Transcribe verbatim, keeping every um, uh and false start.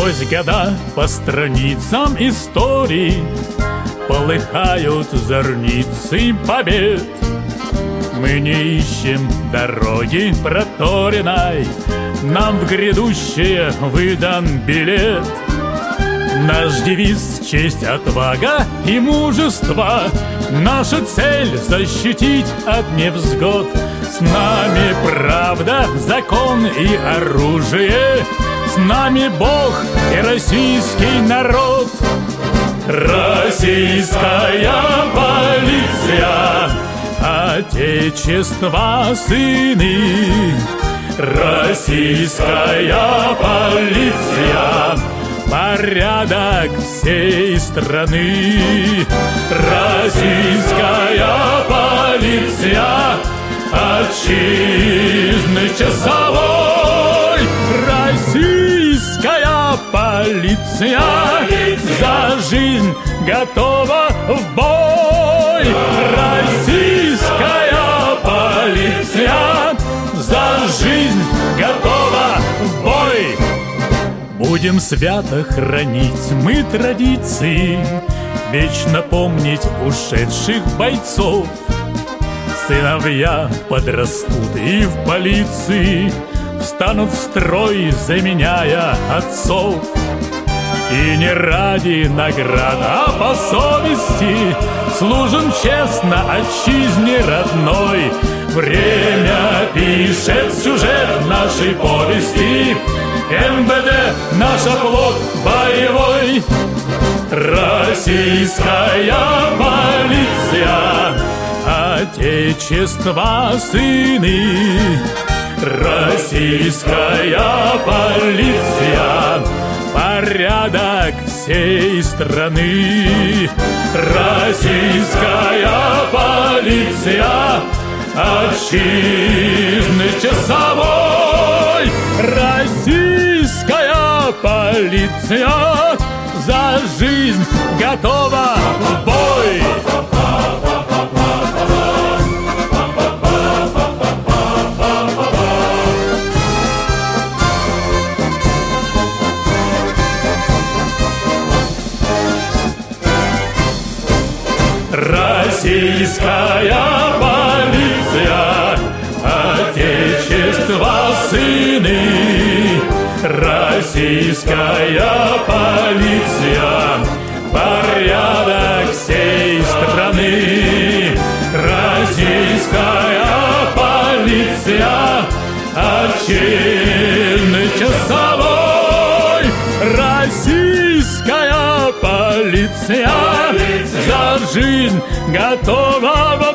Сквозь года по страницам истории полыхают зорницы побед. Мы не ищем дороги проторенной, нам в грядущее выдан билет. Наш девиз — честь, отвага и мужество. Наша цель — защитить от невзгод. С нами правда, закон и оружие. С нами Бог и российский народ. Российская полиция, Отечества сыны. Российская полиция, порядок всей страны. Российская полиция, отчизны часовой. Российская полиция, полиция за жизнь готова в бой. Российская полиция за жизнь готова в бой. Будем свято хранить мы традиции, вечно помнить ушедших бойцов. Сыновья подрастут и в полиции встанут в строй, заменяя отцов. И не ради наград, а по совести служим честно отчизне родной. Время пишет сюжет нашей повести, эм вэ дэ — наш оплот боевой. Российская полиция, Отечества сыны. Российская полиция, порядок всей страны. Российская полиция, отчизны часовой. Российская полиция за жизнь готова в бой. Российская полиция, Отечества сыны. Российская полиция, порядок всей страны. Российская полиция, отчизны часовой. Российская полиция, полиция за жизнь готова.